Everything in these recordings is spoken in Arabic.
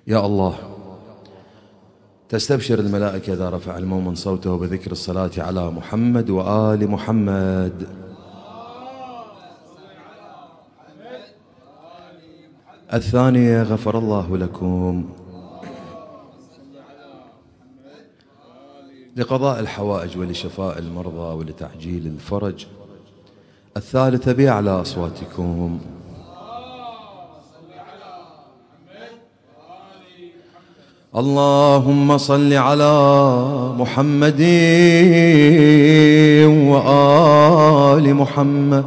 يا الله، تستبشر الملائكة إذا رفع المؤمن صوته بذكر الصلاة على محمد وآل محمد. الثانية: غفر الله لكم، لقضاء الحوائج ولشفاء المرضى ولتعجيل الفرج. الثالثة: بأعلى أصواتكم. اللهم صل على محمد وآل محمد.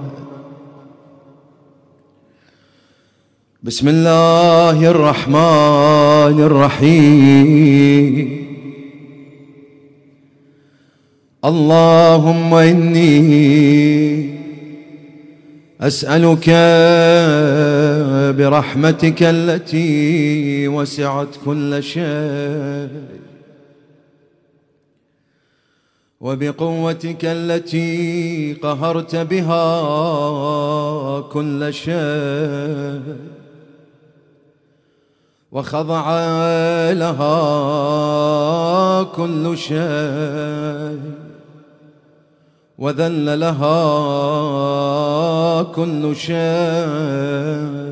بسم الله الرحمن الرحيم. اللهم إني أسألك برحمتك التي وسعت كل شيء وبقوتك التي قهرت بها كل شيء وخضع لها كل شيء وذل لها كل شيء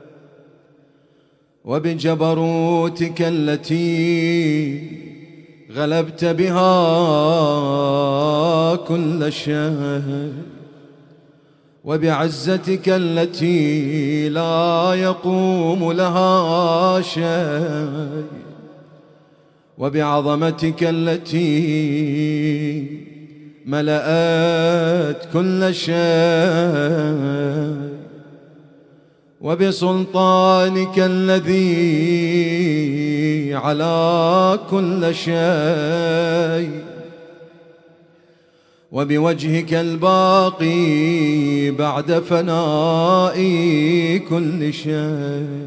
وبجبروتك التي غلبت بها كل شيء وبعزتك التي لا يقوم لها شيء وبعظمتك التي ملأت كل شيء وبسلطانك الذي على كل شيء وبوجهك الباقي بعد فناء كل شيء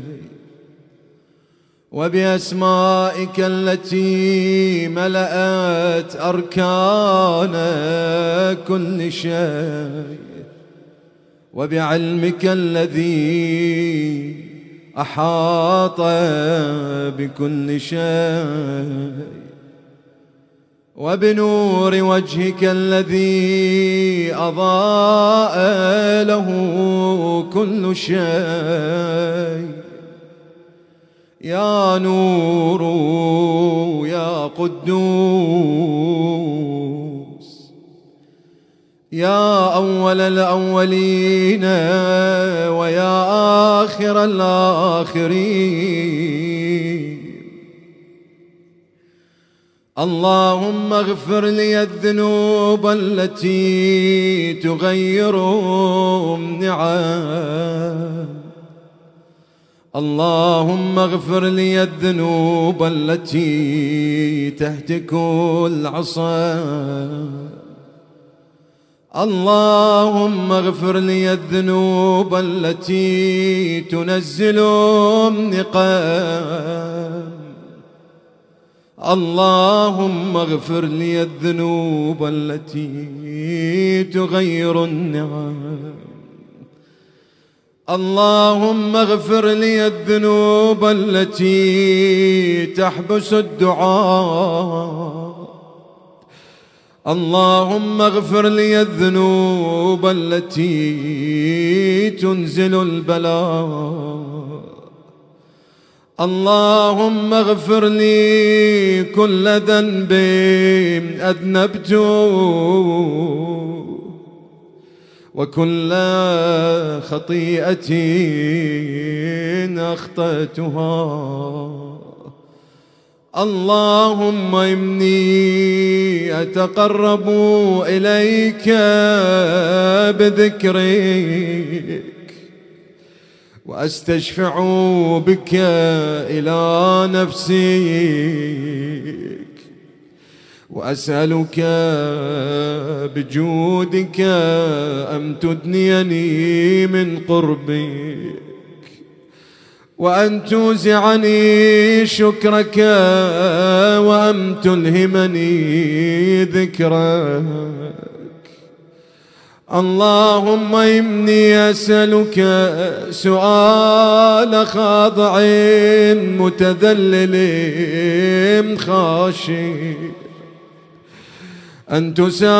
وبأسمائك التي ملأت أركان كل شيء وبعلمك الذي أحاط بكل شيء وبنور وجهك الذي أضاء له كل شيء. يا نور يا قدوس يا أول الأولين ويا آخر الآخرين. اللهم اغفر لي الذنوب التي تغير النعم. اللهم اغفر لي الذنوب التي تهتك العصا. اللهم اغفر لي الذنوب التي تنزل النقام. اللهم اغفر لي الذنوب التي تغير النعم. اللهم اغفر لي الذنوب التي تحبس الدعاء. اللهم اغفر لي الذنوب التي تنزل البلاء. اللهم اغفر لي كل ذنب أذنبته وكل خطيئة أخطأتها. اللهم إني أتقرب إليك بذكرك وأستشفع بك إلى نفسك وأسألك بجودك أن تدنيني من قربك وأن توزعني شكرك وأن تلهمني ذكرك. اللهم إني أسألك سؤال خاضع متذلل خاشع، أن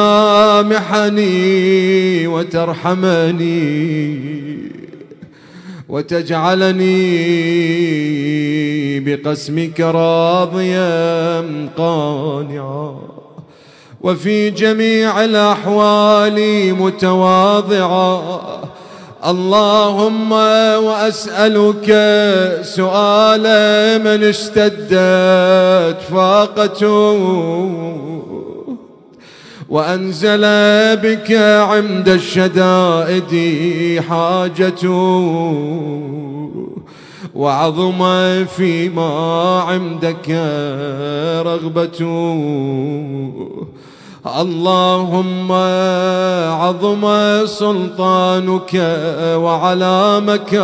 تسامحني وترحمني وتجعلني بقسمك راضيا قانعا، وفي جميع الأحوال متواضعا. اللهم وأسألك سؤال من اشتدت فاقته وأنزل بك عند الشدائد حاجته، وعظم فيما عندك رغبته. اللهم عظم سلطانك وعلى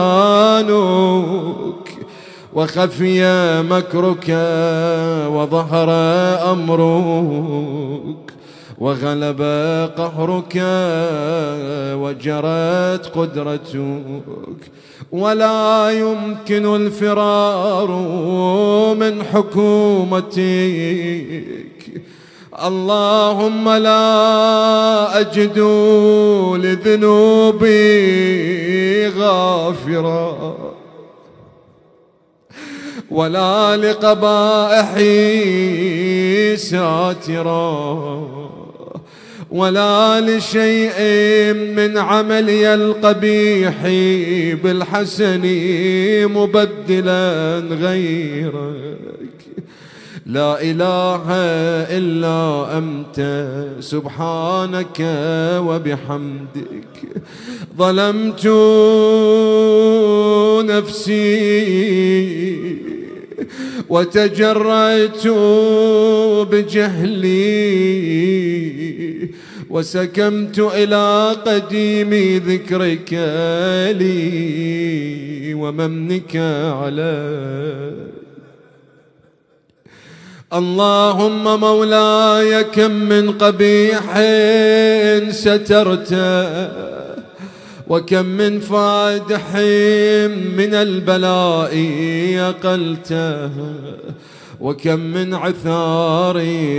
مكانك، وخفي مكرك وظهر أمرك، وغلب قهرك وجرت قدرتك، ولا يمكن الفرار من حكومتك. اللهم لا أجد لذنوبي غافرا، ولا لقبائحي ساترا، ولا لشيء من عملي القبيح بالحسن مبدلا غيرك. لا إله إلا أنت سبحانك وبحمدك. ظلمت نفسي وتجرأت بجهلي، وسكمت إلى قديم ذكرك لي وممنك علي. اللهم مولاي كم من قبيح سترته، وكم من فادح من البلاء أقلته، وكم من عثار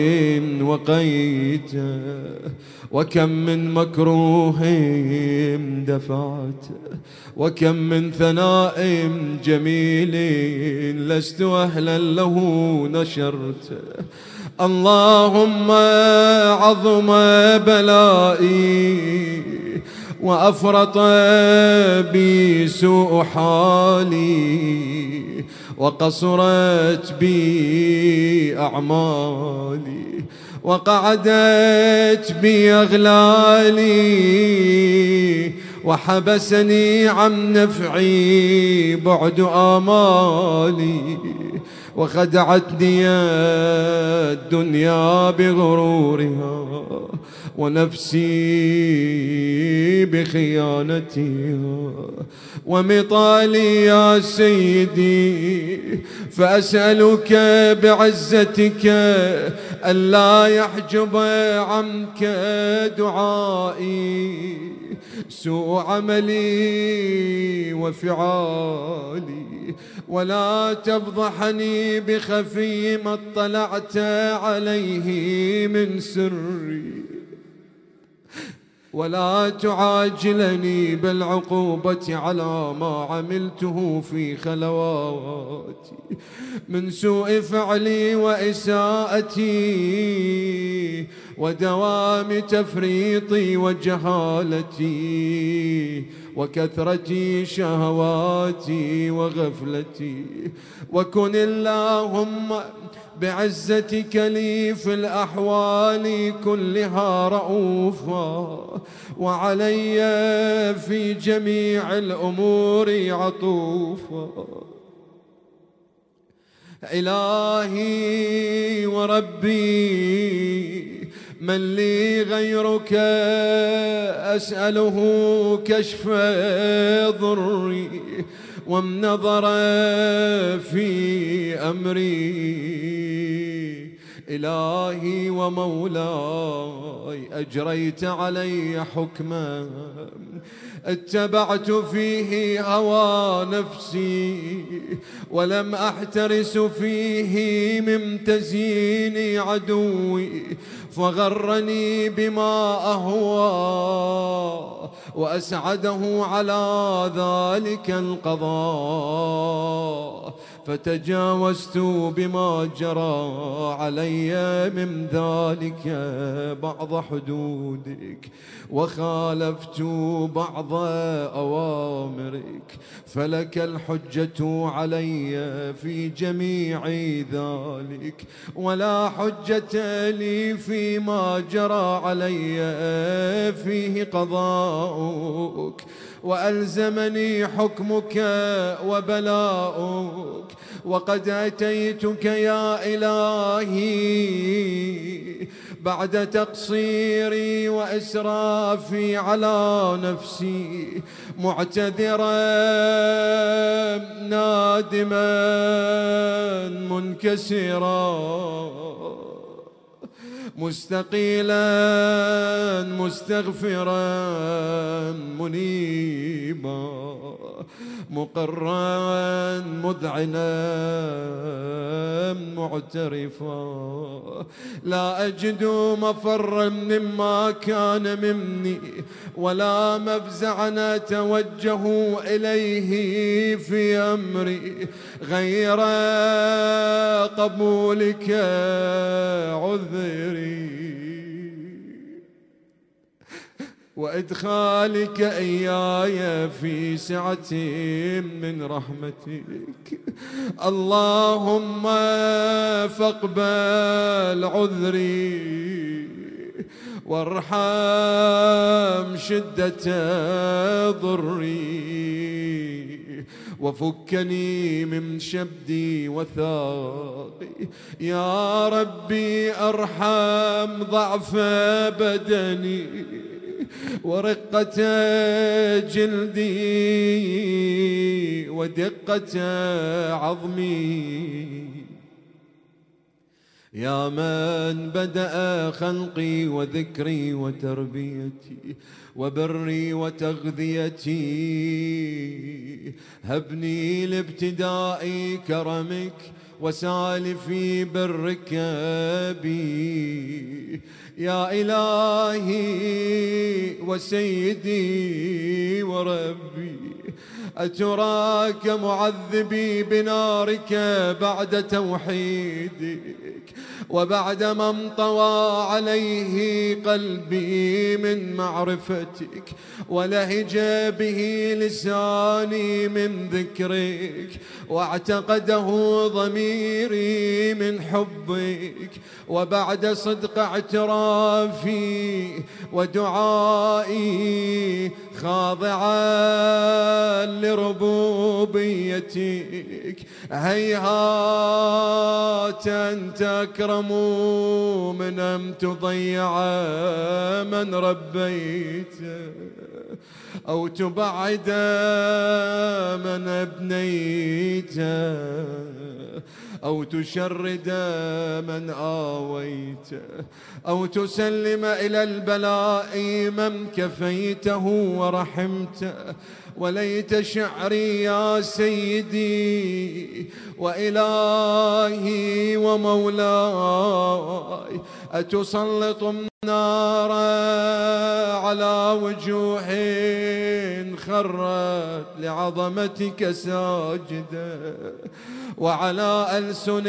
وقيته، وكم من مكروه دفعته، وكم من ثناء جميل لست أهلا له نشرته. اللهم عظم بلائي وأفرط بي سوء حالي، وقصرت بي أعمالي، وقعدت بي أغلالي، وحبسني عن نفعي بعد آمالي، وخدعتني الدنيا بغرورها، ونفسي بخيانتها، ومطالي يا سيدي. فأسألك بعزتك ألا يحجب عنك دعائي سوء عملي وفعالي، ولا تفضحني بخفي ما اطلعت عليه من سري، ولا تعاجلني بالعقوبة على ما عملته في خلواتي من سوء فعلي وإساءتي ودوام تفريطي وجهالتي وكثرة شهواتي وغفلتي. وكن اللهم بعزتك لي في الأحوال كلها رؤوفا، وعلي في جميع الأمور عطوفا. إلهي وربي من لي غيرك أسأله كشف ضري والنظر في أمري. إلهي ومولاي أجريت علي حكما اتبعت فيه هوى نفسي ولم أحترس فيه من تزيين عدوي فغرني بما أهوى وأسعده على ذلك القضاء فتجاوزت بما جرى علي من ذلك بعض حدودك وخالفت بعض أوامرك فلك الحجة علي في جميع ذلك ولا حجة لي فيما جرى علي فيه قضاؤك وألزمني حكمك وبلاؤك وقد أتيتك يا إلهي بعد تقصيري وإسرافي على نفسي معتذرا نادما منكسرا مستقيلا مستغفرا منيبا مقرا مذعنا معترفا لا أجد مفرا مما كان مني ولا مفزعا أتوجه إليه في أمري غير قبولك عذري وإدخالك إياي في سعة من رحمتك اللهم فاقبل عذري وارحم شدة ضري وفكني من شبدي وثاقي يا ربي ارحم ضعف بدني ورقة جلدي ودقة عظمي يا من بدأ خلقي وذكري وتربيتي وبري وتغذيتي هبني لابتداء كرمك وسالفي برك بي يا إلهي وسيدي وربي أتراك معذبي بنارك بعد توحيدك وبعد ما انطوى عليه قلبي من معرفتك ولهج به لساني من ذكرك واعتقده ضميري من حبك وبعد صدق اعترافي ودعائي خاضعا لربوبيتك هيهات أنت أكرم من أن تضيع من ربيته أو تبعد من أبنيته أو تشرد من آويته أو تسلم إلى البلاء من كفيته ورحمته وليت شعري يا سيدي وإلهي ومولاي أتسلط النار على وجوه خرت لعظمتك ساجدة وعلى ألسن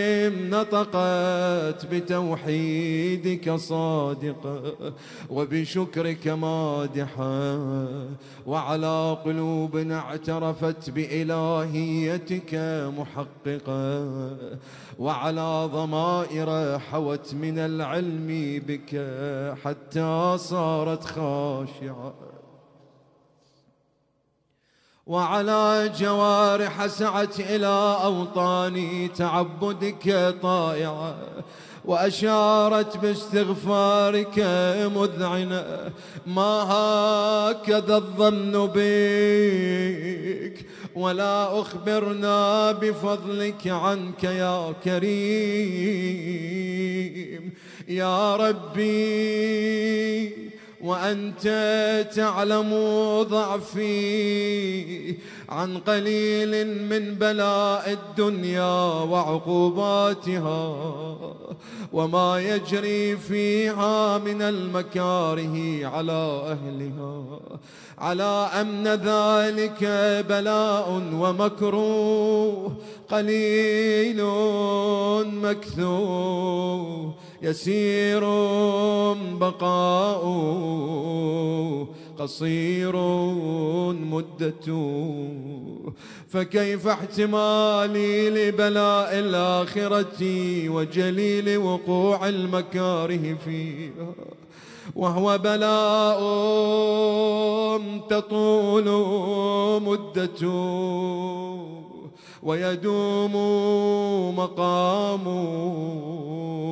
نطقت بتوحيدك صادقة وبشكرك مادحة وعلى قلوب اعترفت بإلهيتك محققة وعلى ضمائر حوت من العلم بك حتى صارت خاشعة وعلى جوارح سعت إلى أوطاني تعبدك طائعة، وأشارت باستغفارك مذعنة. ما هكذا الظن بك، ولا أخبرنا بفضلك عنك يا كريم يا ربي. وأنت تعلم ضعفي عن قليل من بلاء الدنيا وعقوباتها، وما يجري فيها من المكاره على أهلها، على أن ذلك بلاء ومكروه قليل مكثور، يسير بقاء قصير مدة. فكيف احتمالي لبلاء الآخرة وجليل وقوع المكاره فيها، وهو بلاء تطول مدته ويدوم مقامه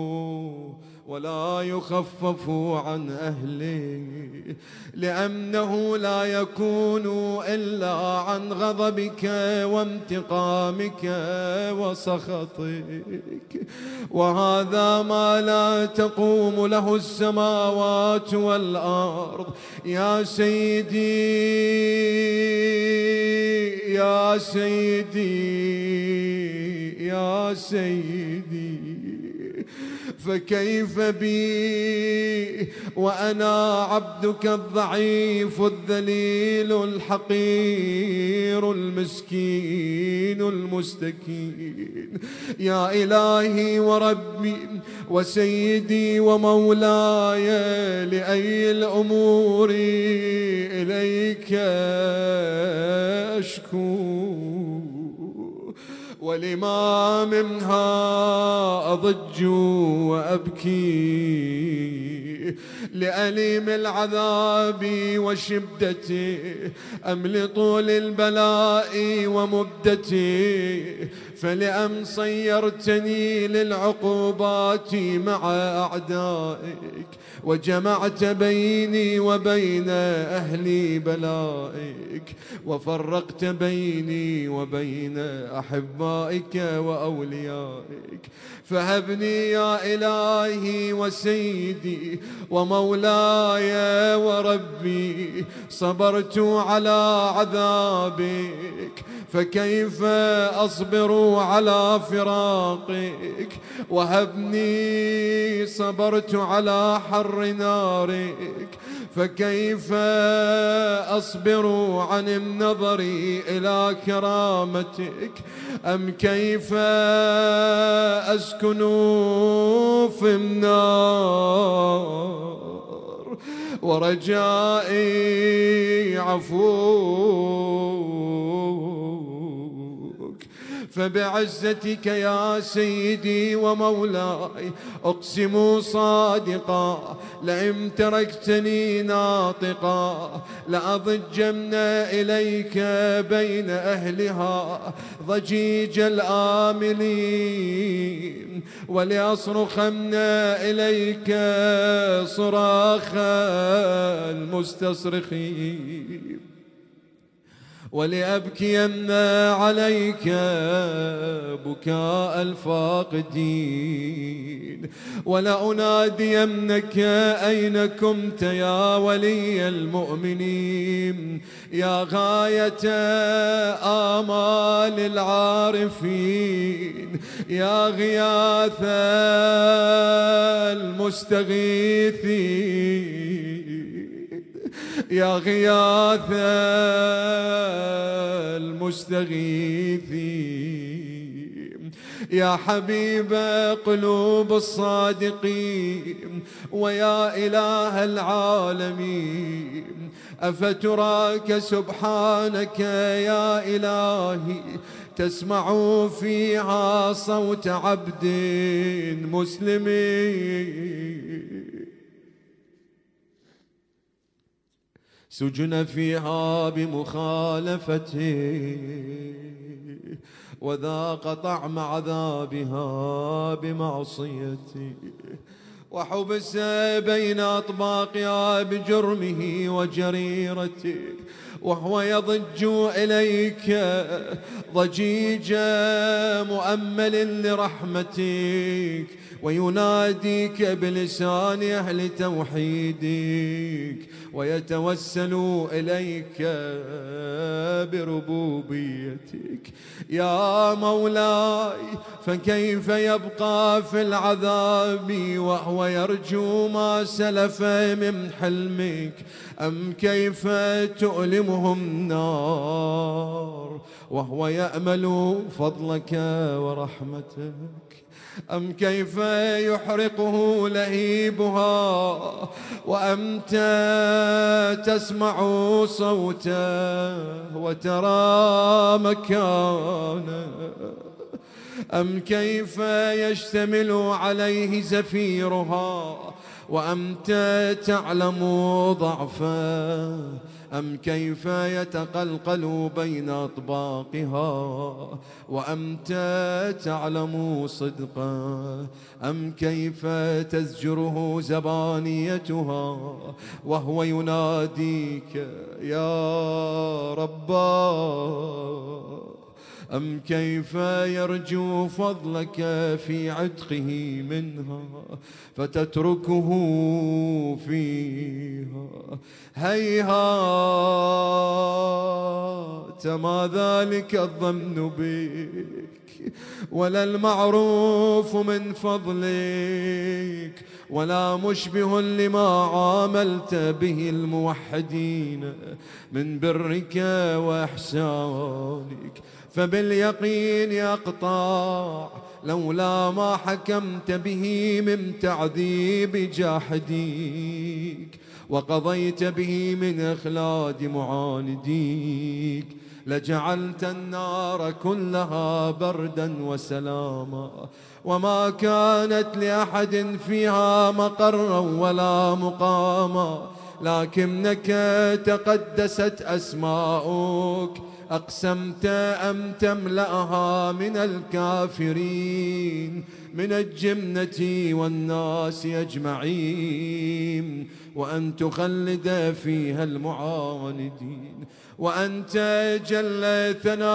ولا يخفف عن أهله، لأنه لا يكون إلا عن غضبك وانتقامك وسخطك، وهذا ما لا تقوم له السماوات والأرض. يا سيدي يا سيدي يا سيدي، فكيف بي وأنا عبدك الضعيف الذليل الحقير المسكين المستكين. يا إلهي وربي وسيدي ومولاي، لأي الأمور إليك أشكو، ولما منها أضج وأبكي، لأليم العذاب وشدته أم لطول البلاء ومدته؟ فلأم صيرتني للعقوبات مع أعدائك، وجمعت بيني وبين أهل بلائك، وفرقت بيني وبين أحبائك وأوليائك. فهبني يا إلهي وسيدي ومولاي وربي، صبرت على عذابك، فكيف أصبر على فراقك؟ وهبني صبرت على حر نارك، فكيف أصبر عن النظر إلى كرامتك؟ أم كيف أسكن في النار ورجائي عفوك؟ فبعزتك يا سيدي ومولاي أقسم صادقا، لئن تركتني ناطقا لأضجن إليك بين أهلها ضجيج الآملين، ولأصرخن إليك صراخ المستصرخين، ولأبكين عليك بكاء الفاقدين، ولأنادينك أين كنت يا ولي المؤمنين، يا غاية آمال العارفين، يا غياث المستغيثين، يا غياث المستغيثين، يا حبيب قلوب الصادقين، ويا إله العالمين. أفتراك سبحانك يا إلهي تسمع فيها صوت عبد مسلم، سجن فيها بمخالفته وذاق طعم عذابها بمعصيته وحبس بين أطباقها بجرمه وجريرته وهو يضج إليك ضجيجا مؤمل لرحمتك ويناديك بلسان أهل توحيدك ويتوسل إليك بربوبيتك. يا مولاي فكيف يبقى في العذاب وهو يرجو ما سلف من حلمك؟ أم كيف تؤلمه النار وهو يأمل فضلك ورحمتك؟ أم كيف يحرقه لهيبها وأنت تسمع صوته وترى مكانه؟ أم كيف يشتمل عليه زفيرها وأنت تعلم ضعفه؟ أم كيف يتقلقل بين أطباقها وأنت تعلم صدقه؟ أم كيف تزجره زبانيتها وهو يناديك يا رباه؟ أم كيف يرجو فضلك في عتقه منها فتتركه فيها؟ هيهات ما ذلك الظن بك ولا المعروف من فضلك ولا مشبه لما عاملت به الموحدين من برك وإحسانك. فباليقين يقطع لولا ما حكمت به من تعذيب جاحديك وقضيت به من إخلاد معانديك لجعلت النار كلها بردا وسلاما وما كانت لأحد فيها مقرا ولا مقاما، لكنك تقدست أسماؤك أقسمت أن تملأها من الكافرين من الجنة والناس أجمعين وأن تخلد فيها المعاندين. وأنت جل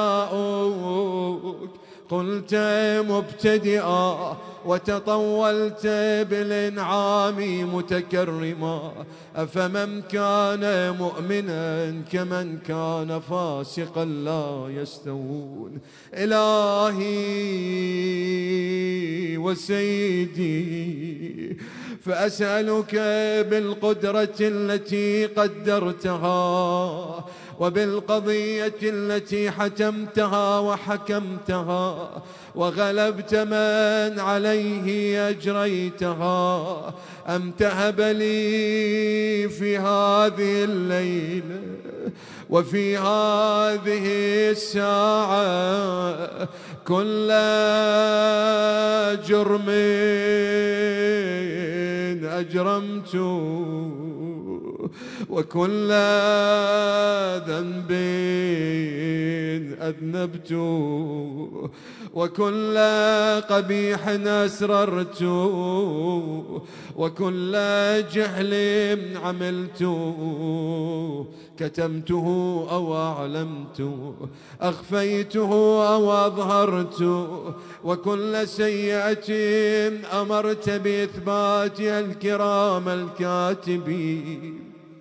ثناؤك قلت مبتدئا وتطولت بالإنعام متكرما، أفمن كان مؤمنا كمن كان فاسقا لا يستوون. إلهي وسيدي فأسألك بالقدرة التي قدرتها وبالقضية التي حتمتها وحكمتها وغلبت من عليه أجريتها أن تهب لي في هذه الليلة وفي هذه الساعة كل جرم أجرمته وكل ذنب أذنبت وكل قبيح أسررت وكل جهل عملت كتمته أو أعلمت أخفيته أو أظهرت وكل سيئة أمرت بإثباتها الكرام الكاتبين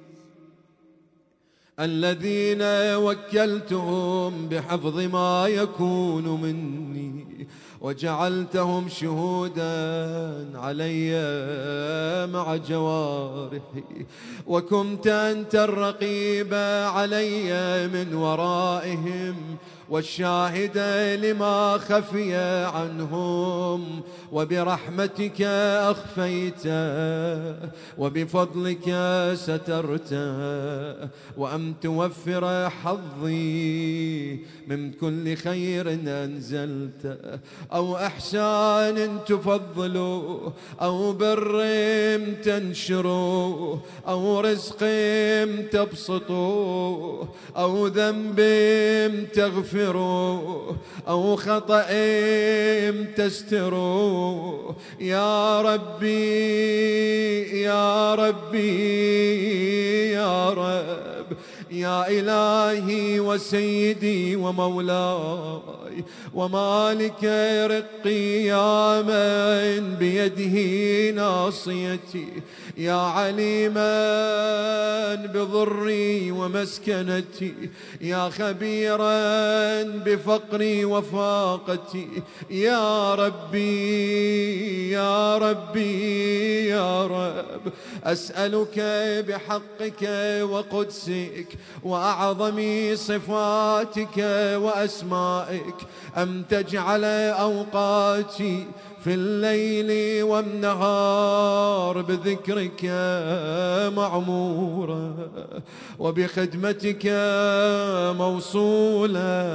الذين وكلتهم بحفظ ما يكون مني وجعلتهم شهودا علي مع جوارحي وكنت أنت الرقيب علي من ورائهم والشاهد لما خفي عنهم، وبرحمتك أخفيته وبفضلك سترته، وأن توفر حظي من كل خير أنزلته، أو إحسان تفضل، أو بر تنشر، أو رزق تبسط، أو ذنب تغفر، أو خطأ تستر. يا ربي يا ربي يا رب، يا إلهي وسيدي ومولاي ومالك رقي، يا من بيده ناصيتي، يا عليما بضري ومسكنتي، يا خبيرا بفقري وفاقتي. يا ربي يا ربي يا رب، أسألك بحقك وقدسك وأعظم صفاتك وأسمائك أن تجعل أوقاتي في الليل والنهار بذكرك معمورة، وبخدمتك موصولة،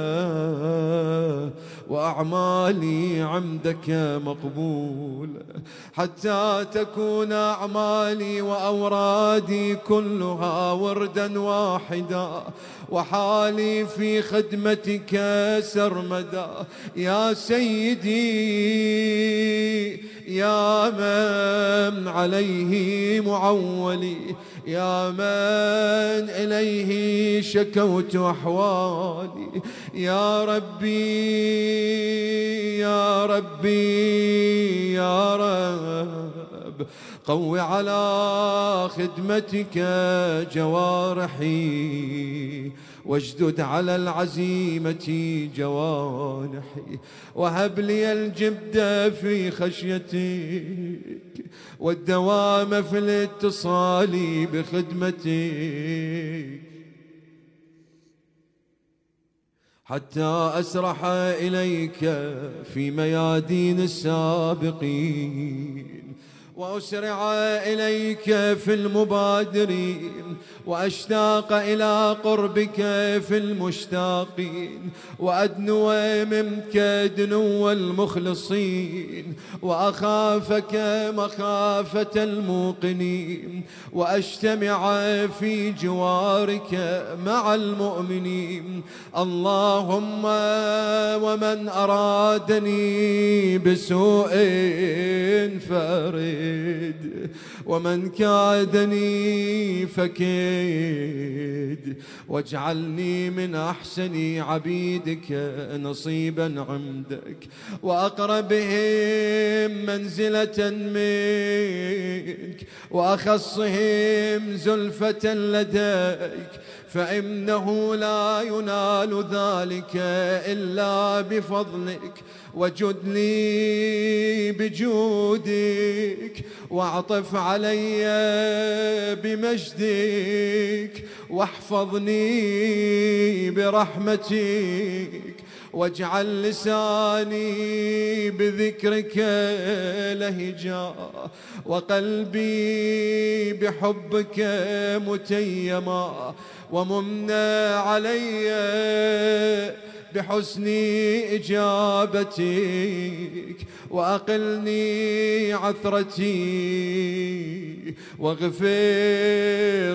وأعمالي عندك مقبولة، حتى تكون أعمالي وأورادي كلها وردا واحدا، وحالي في خدمتك سرمدا. يا سيدي يا من عليه معولي، يا من إليه شكوت أحوالي، يا ربي يا ربي يا رب، قو على خدمتك جوارحي، واشدد على العزيمة جوانحي، وهب لي الجبد في خشيتك، والدوام في الاتصال بخدمتك، حتى أسرح إليك في ميادين السابقين، وأسرع إليك في المبادرين، وأشتاق إلى قربك في المشتاقين، وأدنو منك دنو المخلصين، وأخافك مخافة الموقنين، وأجتمع في جوارك مع المؤمنين. اللهم ومن أرادني بسوء فارد، ومن كادني فكيد، واجعلني من أحسن عبيدك نصيبا عندك، وأقربهم منزلة منك، وأخصهم زلفة لديك، فإنه لا ينال ذلك إلا بفضلك. وجد لي بجودك، واعطف علي بمجدك، واحفظني برحمتك، واجعل لساني بذكرك لهجا، وقلبي بحبك متيما، ومن علي بحسن إجابتك، وأقلني عثرتي، واغفر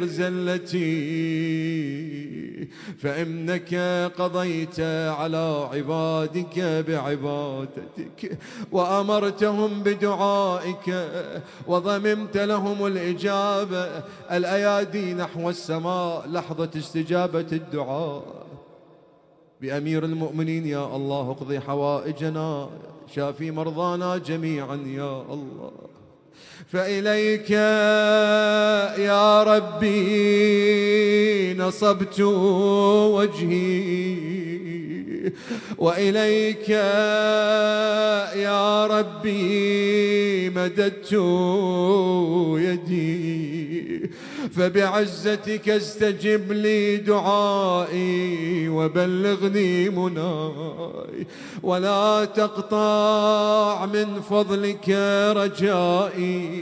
زلتي، فإنك قضيت على عبادك بعبادتك، وأمرتهم بدعائك، وضممت لهم الإجابة. الأيادي نحو السماء، لحظة استجابة الدعاء. بأمير المؤمنين يا الله اقضي حوائجنا، شافي مرضانا جميعا يا الله. فإليك يا ربي نصبت وجهي، وإليك يا ربي مددت يدي، فبعزتك استجب لي دعائي وبلغني مناي، ولا تقطع من فضلك رجائي،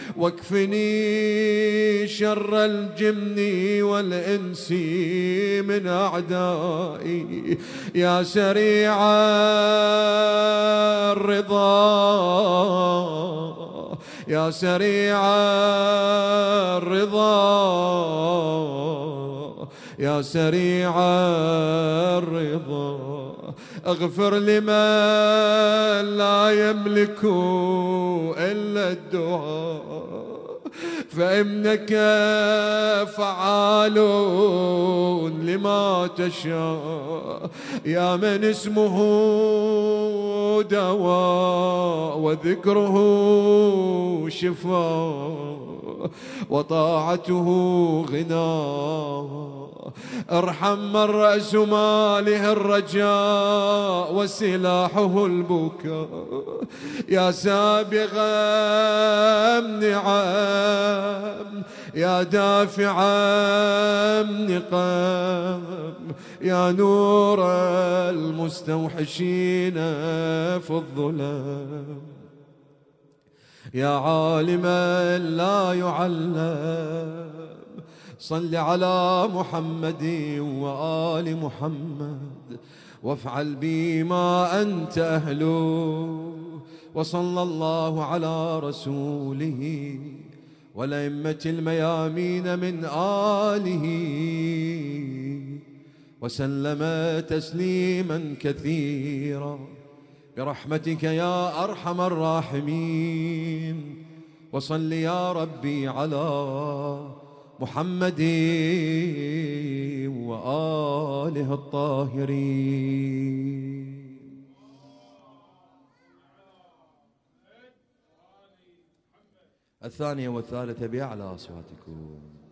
واكفني شر الجن والإنس من أعدائي. يا سريع الرضا، يا سريع الرضا، يا سريع الرضا، اغفر لمن لا يملك إلا الدعاء، فإنك فعال لما تشاء. يا من اسمه دواء وذكره شفاء وطاعته غنى، ارحم من رأس ماله الرجاء وسلاحه البكاء. يا سابغ النعم، يا دافع النقم، يا نور المستوحشين في الظلام، يا عالما لا يعلم، صل على محمد وآل محمد وافعل بما أنت أهله. وصلى الله على رسوله والأئمة الميامين من آله وسلم تسليما كثيرا برحمتك يا أرحم الراحمين. وصل يا ربي على محمد وآله الطاهرين. الثانية والثالثة بأعلى أصواتكم.